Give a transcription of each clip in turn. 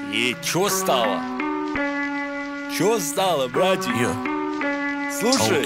И чё стало? Чё стало, братик? Слушай.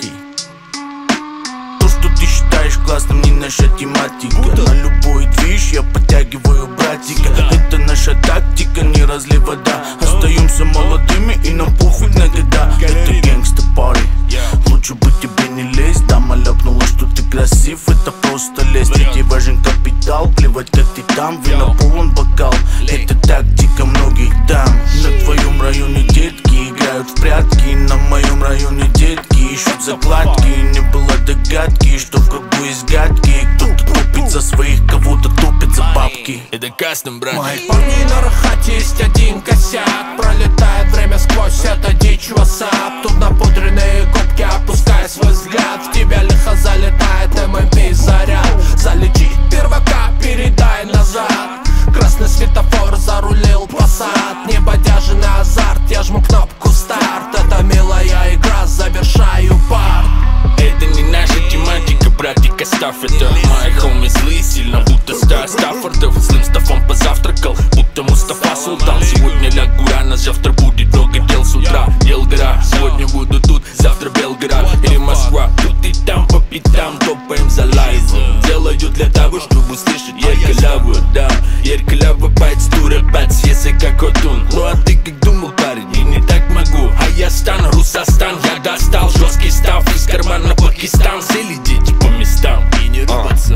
То, что ты считаешь классным, не наша тематика. На любой движ я подтягиваю братика. Это наша тактика, не разлей вода. Остаемся молодыми и нам пофиг на года. Это гэнгста пари, лучше бы тебе не лезть. Дама ляпнула, что ты красив, это просто лезть. Тебе важен капитал, плевать как ты там. Вина полон бокал, это тактика многих дам. На твоем районе детки играют в прятки. На моем районе детки ищут закладки. Не было догадки, что в кругу есть гадкие. Кто-то топит за своих, кого-то топит за бабки. Это кастом, брат. Мои парни на рахате, есть один косяк. Пролетает время сквозь, это дичь васап. Тут напудренные губки, опуская свой взгляд. В тебя лихо залетает ММП заряд. Залечи первака, передай назад. Красный светофор, зарулил Passat. Небодяжный азарт, я жму кнопку старт. Это милая игра, завершаю парт. Это не наша тематика, братик, оставь это. Мои хоми злые, сильно будто стая Стаффордов. Злым стафом позавтракал, будто Мустафа Султан. Сегодня лягу рано, завтра будет много дел с утра. Белград, сегодня буду тут, завтра Белград или Москва. Тут и там по пятам, топаем за лайвом. Делаю для того, чтобы услышать ярколявую, да. Ярколявый байтс, туребатс, если как отун. Ну а ты как думал, парень, и не так могу. А я стану Русастан, я достал жесткий став из кармана Пакистан. Сели дети по местам и не рубятся.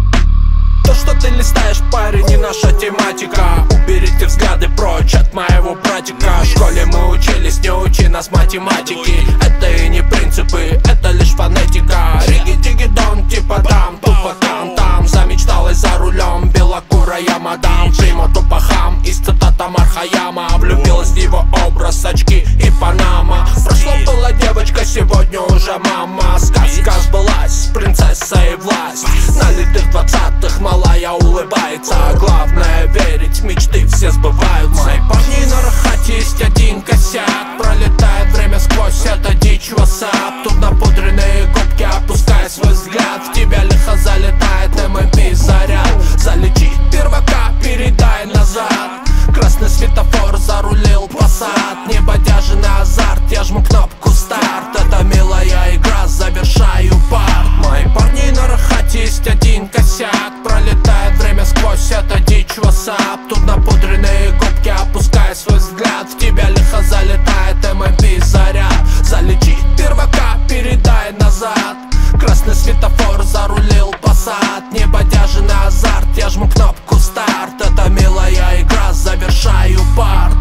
То, что ты листаешь, парень, не наша тематика. Уберите взгляды прочь от моего братика. В школе мы учились, не учи нас математики. Это и не принципы, это лишь фонетика. Риги-диги-дон, типа там, тупо там. Замечталась за рулем, белокурая мадам. Прямо тупо хам, из цитата Мархаяма. Влюбилась в его образ, очки и панама. В прошлом была девочка, сегодня уже мама. Сказка сбылась, принцесса и власть. Налитых 20-х малая улыбается. Главное верить, мечты все сбываются. Мои парни на рахате, есть один косяк. Пролетает время сквозь, это дичь васап. Тут напудренные губки, опуская свой взгляд. В тебя лихо залетает ММП заряд. Залечи первака, передай назад. Красный светофор, зарулил Passat. Небодяжный азарт, я жму кнопку старт. Это милая игра, завершаю парт. Мои парни на рахате, есть один косяк. Пролетает время сквозь, это дичь васап. Тут напудренные губки, опуская свой взгляд. В тебя лихо залетает ММП заряд. Залечи первака, передай назад. Красный светофор, зарулил Passat. Небодяжный азарт, я жму кнопку старт. Это милая игра, завершаю парт.